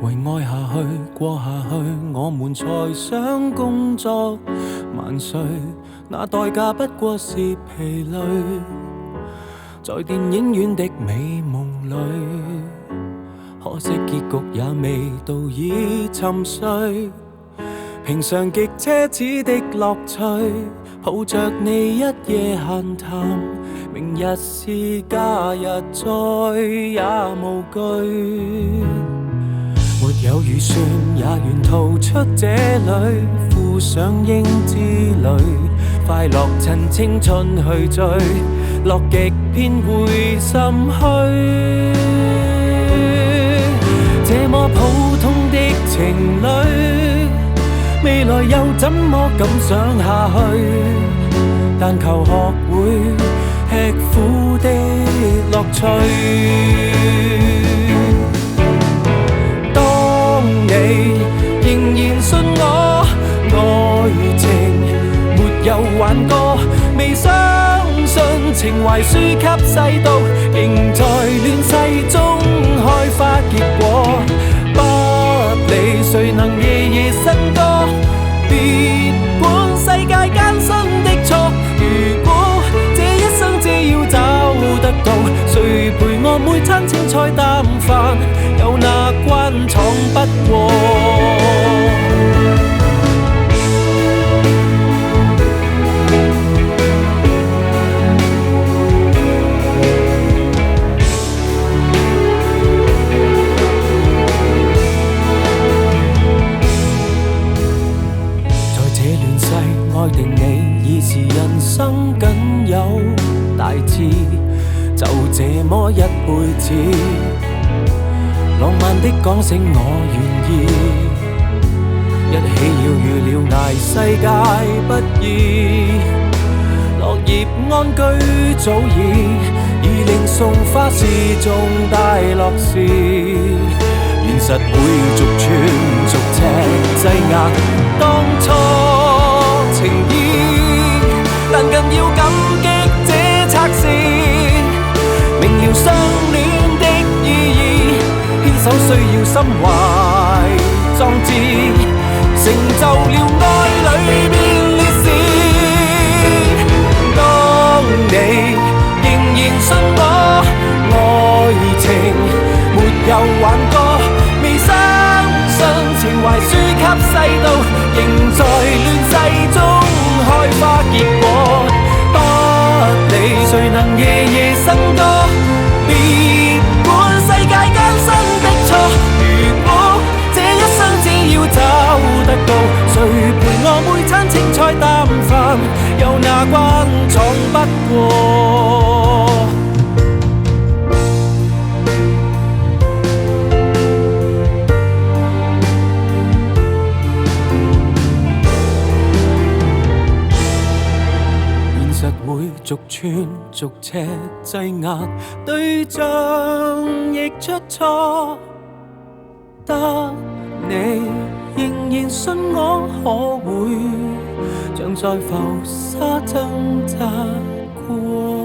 为爱下去，过下去，我们才想工作万岁。那代价不过是疲累，在电影院的美梦里，可惜结局也未到，已沉睡。平常极奢侈的樂趣，抱着你一夜閒談，明日是假日，再也無懼。沒有預算，也願逃出這裏，附上英之旅，快樂趁青春去追，樂極偏會心虛。這麼普通的情侶，未來又怎麼敢想下去？但求學會吃苦的樂趣。當你仍然信我，愛情沒有挽歌，未相信情懷輸給世道，仍在亂世中開花結果。不理誰能夜夜笙歌，別管世界艱辛的錯。如果這一生只要找得到，誰陪我每餐青菜淡飯，有哪關闖不過？愛定你已是人生僅有大志，就這麼一輩子，浪漫的講聲我願意，一起要預料捱世界不易，落葉安居早已令送花是重大樂事，現實會逐寸逐尺擠壓當初情意，但更要感激這測試，明了相戀的意義，牽手需要心懷壯志，成就了愛裏面烈士。當你仍然信我，愛情沒有挽歌，未相信情懷輸給世道，仍在亂世中開花結果。不理誰能夜夜笙歌，別管世界艱辛的錯。如果這一生只要找得到，誰陪我每餐青菜淡飯，有哪關闖不過？會逐寸逐尺擠壓，對象亦出錯，得你仍然信我，可會像在浮沙掙扎過？